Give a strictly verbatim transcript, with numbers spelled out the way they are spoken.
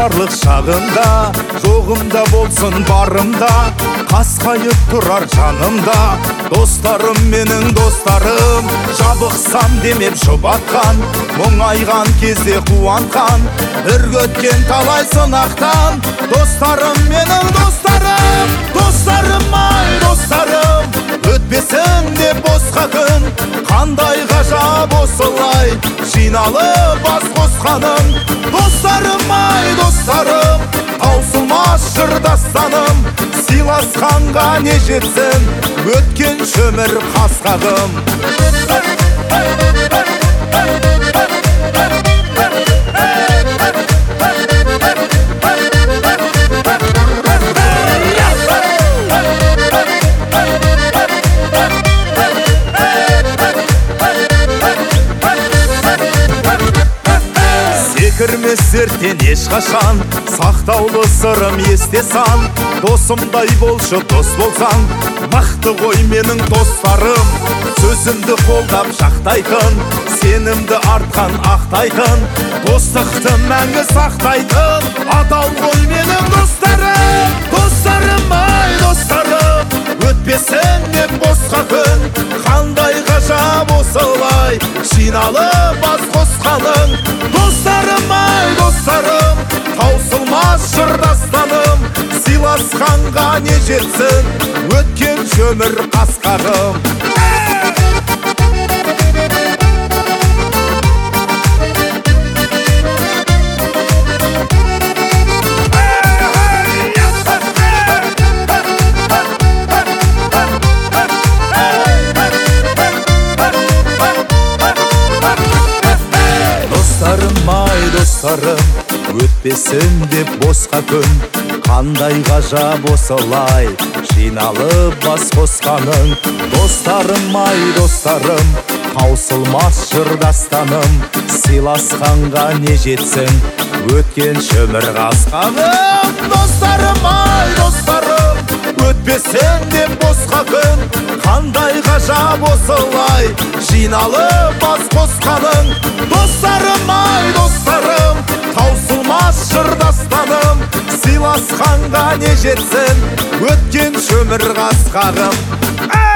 жастарлық шағында, жоғымда болсын барымда, қасқайып тұрар жанымда. Достарым менің достарым, жабықсам демеп жұбатқан, мұңайған кезде қуантқан, үргеткен талай сынақтан. Достарым менің достарым, достарым ай достарым, өтпесін деп босқа күн. Қандай ғажап осылай жиналып бас қосқаным. Достарым ай достарым, таусылмас жыр дастаным. Сыйласқанға не жетсін, өткен шөмір қасқағым. Секірмес серттен ешқашан, сақтаулы сырым есте сан. Досымдай болшы дос болсаң, мықты ғой менің достарым. Сөзімді қолдап жақтайтын, сенімді артқан ақтайтын, достықты мәңгі сақтайтын, адал ғой менің достарым. Достарым ай достарым, өтпесін деп босқа күн. Қандай ғажап осылай жиналып бас қосқаның. Достарым ай достарым, таусылмас жыр дастаным. Сыйласқанға не жетсін, өткен шөмір қасқағым. Достарым ай достарым, өтпесін деп босқа күн. Қандай ғажап осылай жиналып бас қосқаның. Достарым ай достарым, таусылмас жыр дастаным. Сыйласқанға не жетсін, өткен шөмір қасқағым. Достарым ай достарым, өтпесін деп босқа күн. Қандай ғажап осылай жиналып бас қосқаның. Достарым ай достарым, таусылмас жыр дастаным. Сыйласқанға не жетсін, өткен шөмір қасқағым.